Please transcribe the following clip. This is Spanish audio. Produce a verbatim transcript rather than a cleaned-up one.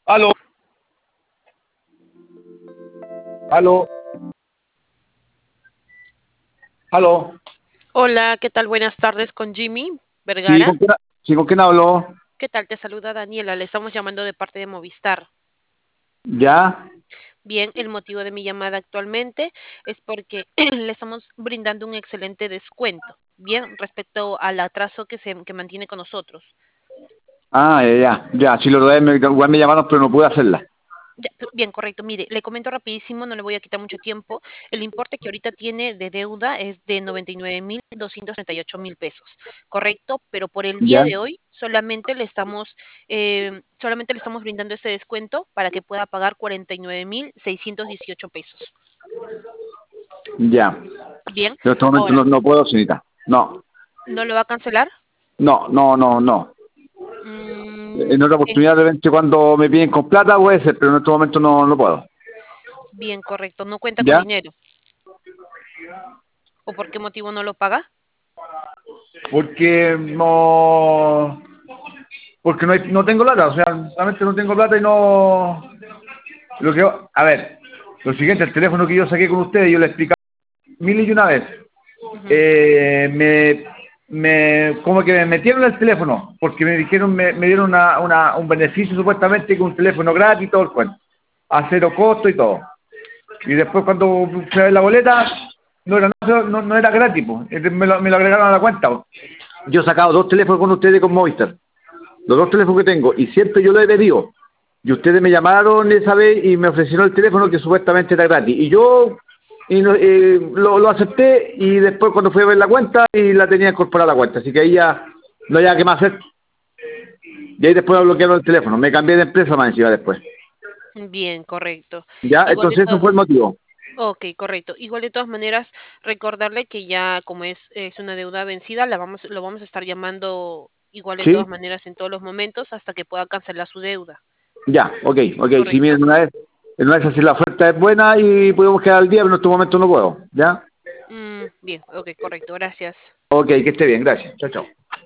Aló, aló, aló. Hola, ¿qué tal? Buenas tardes con Jimmy Sí, Vergara. ¿con quién, ha- sí, ¿con quién habló? ¿Qué tal? Te saluda Daniela. Le estamos llamando de parte de Movistar. Ya, Bien, el motivo de mi llamada actualmente es porque le estamos brindando un excelente descuento. Bien, respecto al atraso que se que mantiene con nosotros. ah, ya, ya, ya, sí, los dos me, igual me llamaron, pero no pude hacerla. Ya, p- bien, correcto. Mire, le comento rapidísimo, no le voy a quitar mucho tiempo. El importe que ahorita tiene de deuda es de noventa y nueve mil doscientos treinta y ocho mil pesos, correcto. Pero por el día Ya, de hoy solamente le estamos, eh, solamente le estamos brindando este descuento para que pueda pagar cuarenta y nueve mil seiscientos dieciocho pesos. ya. Bien, En este momento ahora, no, no puedo, señorita. No, ¿no lo va a cancelar? no, no, no, no. Mm, En otra en- oportunidad, de repente, cuando me piden con plata, puede ser, pero en este momento no, no puedo. bien, correcto. ¿No cuenta con ¿Ya? dinero? ¿O por qué motivo no lo paga? Porque no, porque no, hay- no tengo plata, o sea, realmente no tengo plata y no. Lo que, a ver, lo siguiente, el teléfono que yo saqué con ustedes, yo le expliqué mil y una vez. Ujú. Eh, me, me, como que me metieron el teléfono, porque me dijeron, me, me dieron una, una, un beneficio supuestamente con un teléfono gratis y todo el cuento, a cero costo y todo. Y después cuando fui a ver la boleta, no era, nada, no, no era gratis, pues. Entonces me lo, me lo agregaron a la cuenta, pues. Yo he sacado dos teléfonos con ustedes con Movistar, los dos teléfonos que tengo, y siempre yo lo he pedido. Y ustedes me llamaron esa vez y me ofrecieron el teléfono que supuestamente era gratis. Y yo y no- eh, lo, lo acepté y después cuando fui a ver la cuenta y la tenía incorporada a la cuenta. Así que ahí ya no había que más hacer. Y ahí después me bloquearon el teléfono. Me cambié de empresa más encima después. Bien, correcto. Ya, Igual de entonces eso todo. fue el motivo. Ok, correcto. Igual de todas maneras, recordarle que ya como es, es una deuda vencida, la vamos, lo vamos a estar llamando igual de ¿Sí? todas maneras en todos los momentos hasta que pueda cancelar su deuda. Ya, ok, ok. Si ¿Correcto? miren, una vez, en una vez así la oferta es buena y podemos quedar al día, pero en este momento no puedo. ¿Ya? Mm, bien, ok, correcto. Gracias. Ok, que esté bien, gracias. Chao, chao.